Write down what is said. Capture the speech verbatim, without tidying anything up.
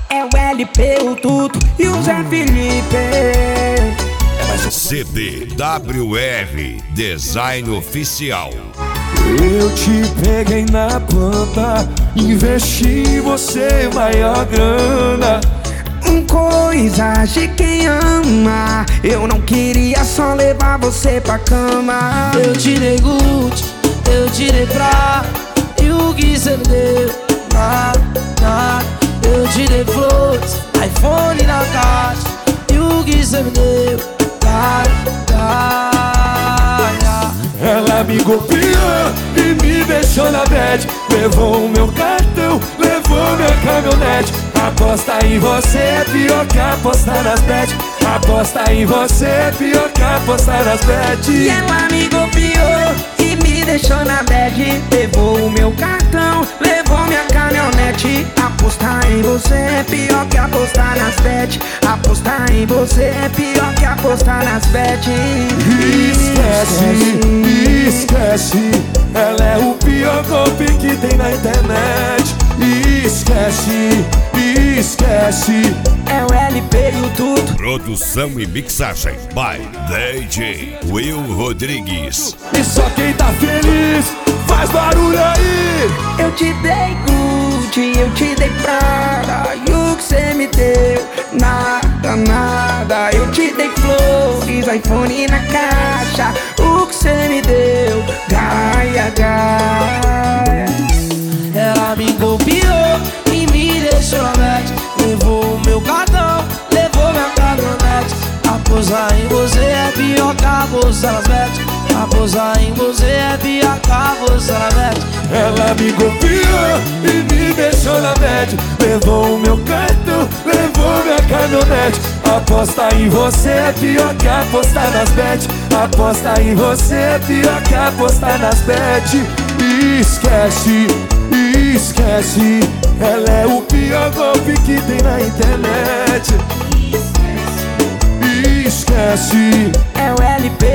É o L P, o Tuto e o Zé Felipe. C D W R Design Oficial. Eu te peguei na planta, investi em você maior grana. Coisas de quem ama. Eu não queria só levar você pra cama. Eu te dei Gucci, eu te dei Prada, e o que cê me deu? Nada, nada. Eu te dei flores, iPhone na caixa, e o que cê me deu? Nada, nada. Ela me golpeou e me deixou na bad. Levou o meu cartão, levou minha caminhonete. Aposta em você é pior que apostar nas bet. Aposta em você é pior que apostar nas bet. E ela me golpeou e me deixou na bad. Levou o meu cartão, levou minha caminhonete. Apostar em você é pior que apostar nas bet. Apostar em você é pior que apostar nas bet. Esquece, esquece, ela é o pior golpe que tem na internet. Esquece, esquece. É o L P e o Tuto. Produção e mixagem by D J Will Rodrigues. E só quem tá feliz faz barulho aí. Eu te dei Gucci, eu te dei Prada, e o que cê me deu? Nada, nada. Eu te dei flores, iPhone na caixa, o que cê me deu? Gaia, gaia. Ela me golpeou e me deixou na net. Levou o meu cartão, levou minha caminhonete. Apostar em você é pior que apostar nas bet. Apostar em você é pior que apostar nas bet. Ela me golpeou e me deixou na bad. Levou o meu cartão, levou minha caminhonete. Aposta em você é pior que apostar nas bet. Aposta em você é pior que apostar nas bet. Esquece, esquece, ela é o pior golpe que tem na internet. Esquece. É o L P